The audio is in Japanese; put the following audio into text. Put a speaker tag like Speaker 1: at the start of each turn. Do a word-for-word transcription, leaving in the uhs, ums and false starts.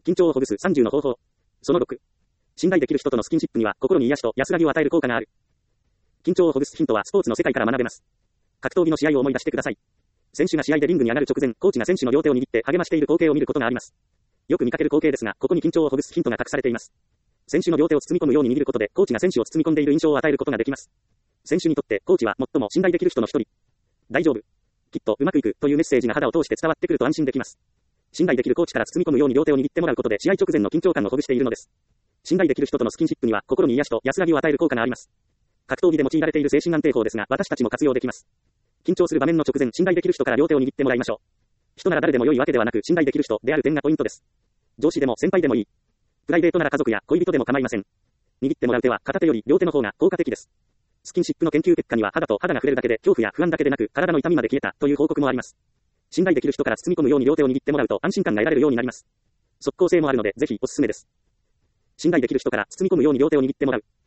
Speaker 1: 緊張をほぐすさんじゅうの方法。そのろく。信頼できる人とのスキンシップには心に癒しと安らぎを与える効果がある。緊張をほぐすヒントはスポーツの世界から学べます。格闘技の試合を思い出してください。選手が試合でリングに上がる直前、コーチが選手の両手を握って励ましている光景を見ることがあります。よく見かける光景ですが、ここに緊張をほぐすヒントが隠されています。選手の両手を包み込むように握ることで、コーチが選手を包み込んでいる印象を与えることができます。選手にとって、コーチは最も信頼できる人の一人。大丈夫。きっとうまくいくというメッセージが肌を通して伝わってくると安心できます。信頼できるコーチから包み込むように両手を握ってもらうことで試合直前の緊張感をほぐしているのです。信頼できる人とのスキンシップには心に癒しと安らぎを与える効果があります。格闘技で用いられている精神安定法ですが、私たちも活用できます。緊張する場面の直前、信頼できる人から両手を握ってもらいましょう。人なら誰でも良いわけではなく、信頼できる人である点がポイントです。上司でも先輩でもいい。プライベートなら家族や恋人でも構いません。握ってもらう手は片手より両手の方が効果的です。スキンシップの研究結果には肌と肌が触れるだけで恐怖や不安だけでなく体の痛みまで消えたという報告もあります。信頼できる人から包み込むように両手を握ってもらうと安心感が得られるようになります。即効性もあるのでぜひおすすめです。信頼できる人から包み込むように両手を握ってもらう。